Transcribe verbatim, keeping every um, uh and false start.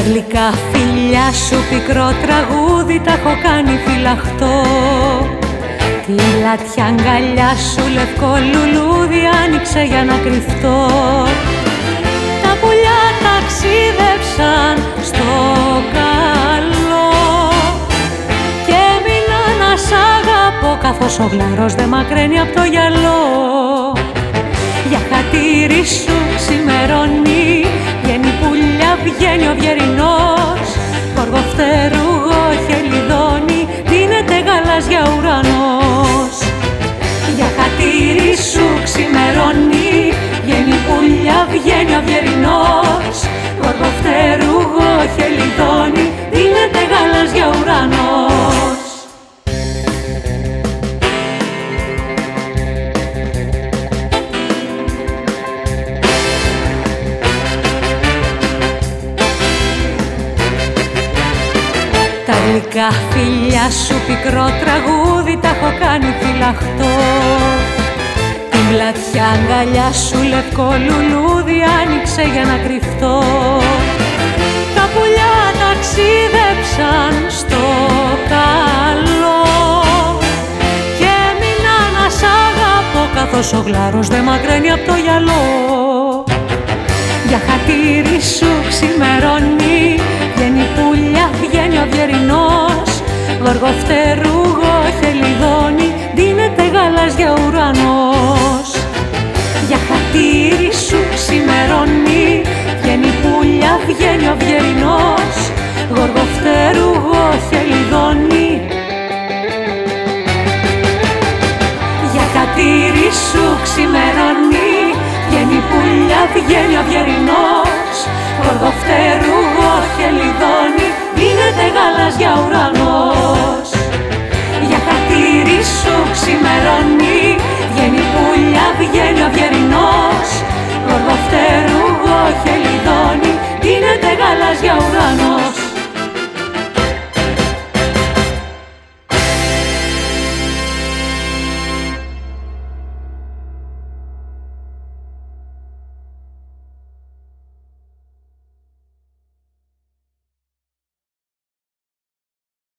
γλυκά φιλιά σου πικρό τραγούδι τα έχω κάνει φυλαχτό. Τη λάτια αγκαλιά σου λευκό λουλούδι άνοιξε για να κρυφτώ. Τα πουλιά ταξίδεψαν στο καλό και έμεινα να σ' αγαπώ, καθώς ο γλαρός δεν μακραίνει απ' το γυαλό. Για χατήρι σου ξημερώνει, βγαίνει πουλιά, βγαίνει ο Βιερινός. Γοργοφτερούγο χελιδόνι, δίνεται γαλάζια ουρανός. Για χατήρι σου ξημερώνει, βγαίνει πουλιά, βγαίνει ο Βιερινός. Γοργοφτερούγο χελιδόνι, δίνεται γαλάζια ουρανός. Τα γλυκά φιλιά σου πικρό τραγούδι τα έχω κάνει φυλαχτό. Την πλατιά αγκαλιά σου λευκό λουλούδι άνοιξε για να κρυφτώ. Τα πουλιά ταξίδεψαν στο καλό και έμεινα να σ' αγαπώ, καθώς ο γλαρός δεν μακραίνει απ' το γυαλό. Για χατήρι σου ξημερώνει, βγαίνει πουλιά, βγαίνει ο Βιερινός. Γοργοφτερούγο χελιδόνι, δίνεται γαλάζια ουρανός. Για χατήρι σου ξημερώνει, βγαίνει πουλιά, βγαίνει ο Βιερινός. Γοργοφτερούγο χελιδόνι. Για χατήρι σου ξημερώνει, βγαίνει πουλιά, βγαίνει ο Βιερινός. Γοργοφτερούγο χελιδόνι, δίνεται γαλάζια ουρανός.